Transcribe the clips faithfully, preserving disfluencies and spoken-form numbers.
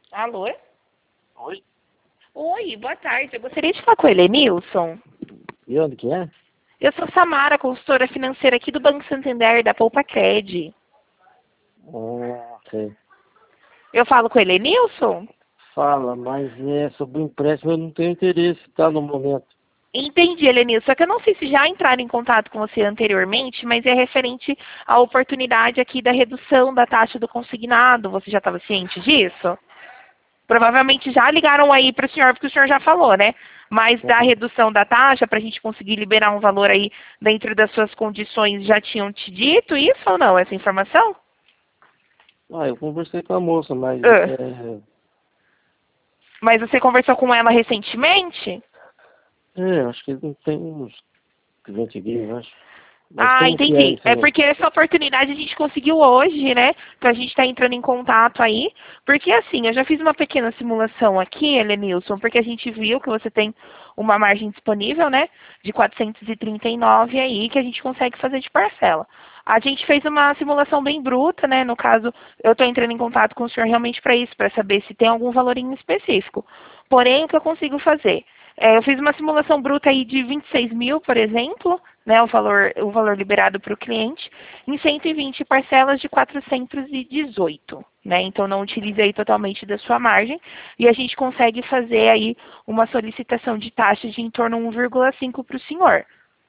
Alô? Oi? Oi, boa tarde. Eu gostaria de falar com ele, Nilson. E onde que é? Eu sou Samara, consultora financeira aqui do Banco Santander, da Poupa Cred. Ah, sei. Eu falo com ele, Nilson? Fala, mas é sobre o empréstimo eu não tenho interesse, tá, no momento. Entendi, Helenilson. Só que eu não sei se já entraram em contato com você anteriormente, mas é referente à oportunidade aqui da redução da taxa do consignado. Você já estava ciente disso? Provavelmente já ligaram aí para o senhor, porque o senhor já falou, né? Mas da redução da taxa, para a gente conseguir liberar um valor aí dentro das suas condições, já tinham te dito isso ou não, essa informação? Ah, eu conversei com a moça, mas Ah, é... mas você conversou com ela recentemente? É, acho que não tem uns vinte dias, acho. Mas Ah, como que é entendi. isso É aí? porque essa oportunidade a gente conseguiu hoje, né? Então a gente está entrando em contato aí. Porque assim, eu já fiz uma pequena simulação aqui, Helenilson, porque a gente viu que você tem uma margem disponível, né? De quatrocentos e trinta e nove aí, que a gente consegue fazer de parcela. A gente fez uma simulação bem bruta, né? No caso, eu estou entrando em contato com o senhor realmente para isso, para saber se tem algum valorinho específico. Porém, o que eu consigo fazer? É, eu fiz uma simulação bruta aí de vinte e seis mil, por exemplo, né, o valor, o valor liberado para o cliente, em cento e vinte parcelas de quatrocentos e dezoito. Né? Então, não utilize aí totalmente da sua margem. E a gente consegue fazer aí uma solicitação de taxa de em torno de um vírgula cinco para o senhor.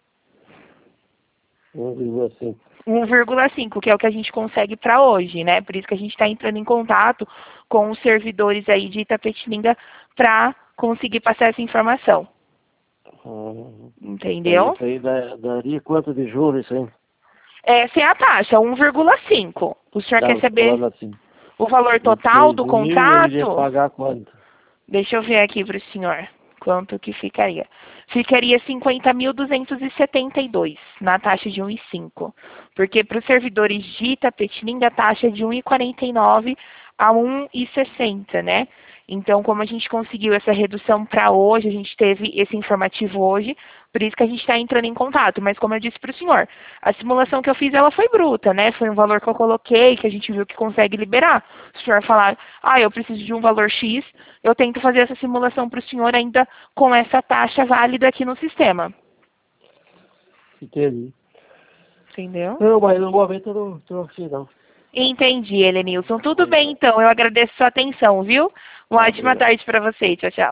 Um vírgula cinco. um vírgula cinco, que é o que a gente consegue para hoje, né? Por isso que a gente está entrando em contato com os servidores aí de Itapetininga para conseguir passar essa informação. Ah, daí Entendeu? isso aí dá- daria quanto de juros isso aí? Essa é a taxa, um vírgula cinco. O senhor quer Não, tô saber falando assim. o valor vinte e total seis do mil eu iria contrato? pagar quanto? Deixa eu ver aqui para o senhor quanto que ficaria. Ficaria cinquenta mil duzentos e setenta e dois na taxa de um vírgula cinco. Porque para os servidores de Itapetininga a taxa é de um vírgula quarenta e nove a um vírgula sessenta, né? Então, como a gente conseguiu essa redução para hoje, a gente teve esse informativo hoje, por isso que a gente está entrando em contato. Mas como eu disse para o senhor, a simulação que eu fiz, ela foi bruta, né? Foi um valor que eu coloquei, que a gente viu que consegue liberar. Se o senhor falar, ah, eu preciso de um valor X, eu tento fazer essa simulação para o senhor ainda com essa taxa válida aqui no sistema. Entendi. Entendeu? Não, mas no momento eu não tô afim, não. Entendi, Helenilson. Tudo Pois bem, não. então. Eu agradeço a sua atenção, viu? Uma Tá, ótima obrigado. tarde para você. Tchau, tchau.